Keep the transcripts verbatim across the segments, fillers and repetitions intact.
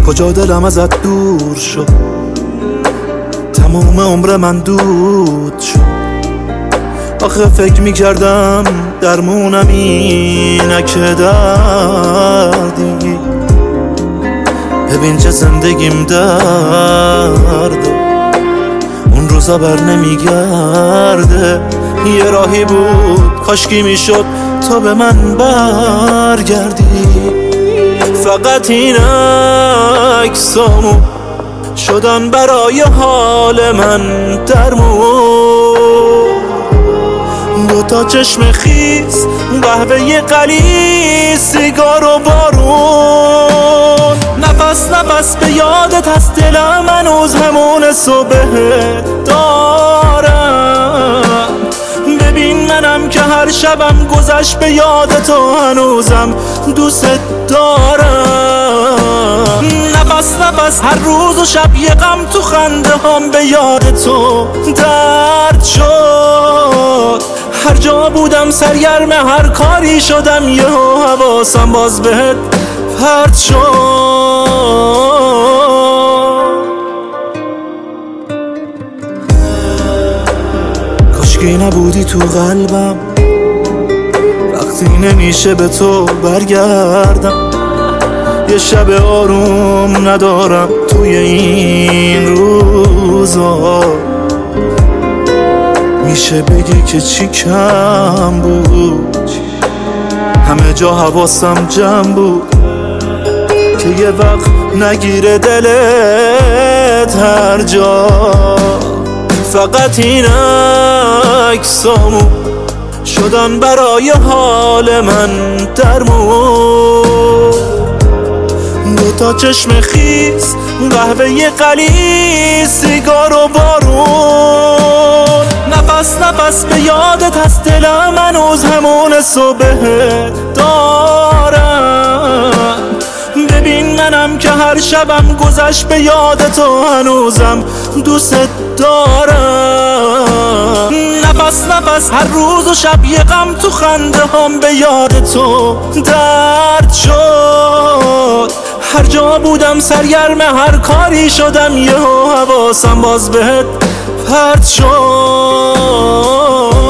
کجا دلم ازت دور شد، تمام عمر من دود شد. آخه فکر میکردم درمونم اینه که دردی، ببین چه زندگیم درده، اون روزا بر نمیگرده. یه راهی بود کاشکی میشد تا به من برگردی. فقط این عکسامو شدن برای حال من درمون. دوتا چشم خیس، قهوه قلیز، سیگار و بارون. نفس نفس به یادت هست، دلم هنوز همون صبح دارم. ببین منم که هر شبم گذشت به یادت و هنوزم دوست دارم. نفس نفس هر روز و شب یه غم تو خنده هم به یاد تو درد شد. هر جا بودم سرگرم هر کاری شدم، یه حواسم باز بهت پرت شد. کاشکی نبودی تو قلبم وقتی نمیشه به تو برگردم. یه شب آروم ندارم توی این روزا، میشه بگی که چی کم بود. همه جا حواسم جمع بود که یه وقت نگیره دلت هر جا. فقط این عکسامو شدن برای حال من درمون. دوتا چشم خیس، قهوه قلیز، سیگار و بارون. نفس نفس به یادت هست، دلم هنوز همون صبح دارم. ببین منم که هر شبم گذشت به یادت و هنوزم دوست دارم. نفس نفس هر روز و شب یه غم تو خنده هم به یاد تو درد شد. هر جا بودم سرگرم هر کاری شدم، یه حواسم باز بهت پرت شد.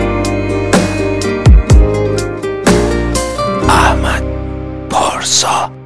پارسا